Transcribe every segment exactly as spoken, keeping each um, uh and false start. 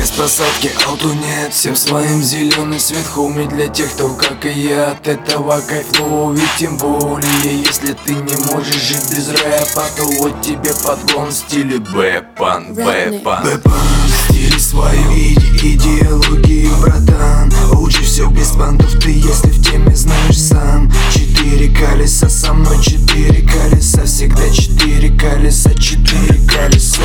без посадки, ауту нет. Всем своим зеленый свет, хоуми, для тех, кто как и я от этого кайфловит. Тем более, если ты не можешь жить без рэпа, то вот тебе подгон в стиле Бэпан, Бэпан Бэпан в стиле свою иде идеологию, братан. Лучше все без бандов, ты если в теме знаешь сам. Четыре колеса со мной, четыре колеса, всегда четыре колеса, четыре колеса.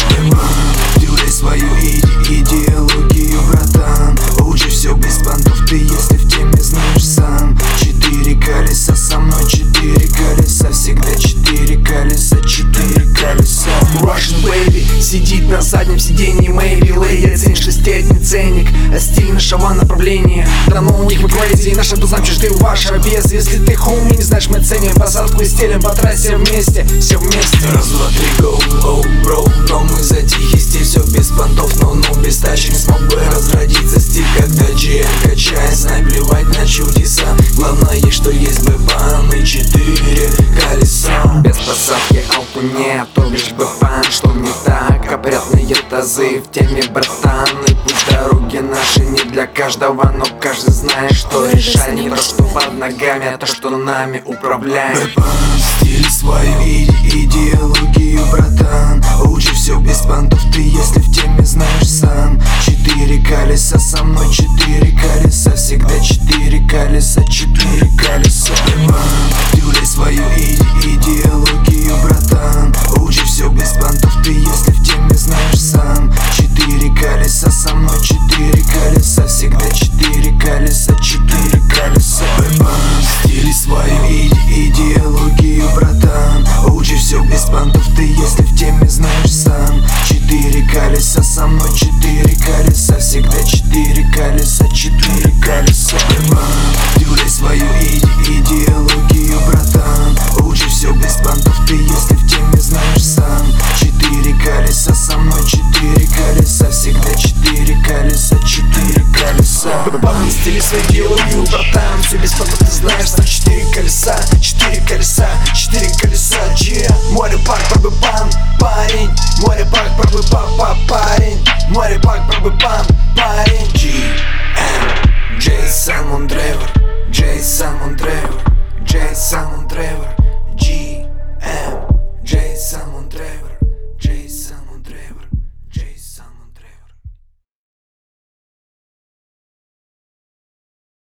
Делай свою иде идеологию, братан. Лучше все без бандов, ты если в теме знаешь сам. Четыре колеса со мной, четыре колеса, всегда четыре колеса, четыре колеса. Russian baby сидит на заднем сиденье Мэйби Лейди, оценишь шестилетний ценник, а стиль нашего направления. Тронул у них мы crazy, и нашим тузам чужды ваша без. Если ты хоуми, не знаешь, мы ценим посадку и стелим по трассе вместе, все вместе. Раз, два, три, go, oh, bro. Но мы за тихий стиль, все без понтов, но ну без тачи не смог бы разродиться стиль, когда джи эм качает, знай, плевать на чудеса. Главное, что есть бэпан и четыре колеса. Без посадки ауту нет, то лишь бэпан, что не так. Опрятные тазы в теме, братан. И пусть дороги наши не для каждого, но каждый знает, что решать не то, что под ногами, а то, что нами управляет. Бэпан в стиле свою иде идеологию, братан. Лучше все без понтов, ты если в теме знаешь сам. Четыре колеса со мной, четыре колеса, всегда четыре колеса, четыре колеса. Бэпан, делай свою иде идеологию, братан. Лучше все без понтов, ты если в теме знаешь сам. Четыре колеса со мной, четыре колеса, всегда четыре колеса, четыре колеса. Бэпан в стиле свою иде идеологию, братан. Лучше все без понтов, ты если в теме знаешь сам. Четыре колеса со мной, четыре колеса, всегда четыре колеса, четыре колеса. Бэпан, делай свою иде идеологию, братан. Лучше все без понтов, ты если в теме знаешь сам. Четыре колеса со мной, четыре колеса, всегда четыре колеса, четыре колеса. Бэпан в стиле свою идеологию, братан. Все без понтов, ты знаешь сам. Четыре колеса, четыре колеса, четыре колеса, джи эм. Море парк, про бэпан, парень. Море парк, про бэпан, парень. Море парк, про бэпан, парень.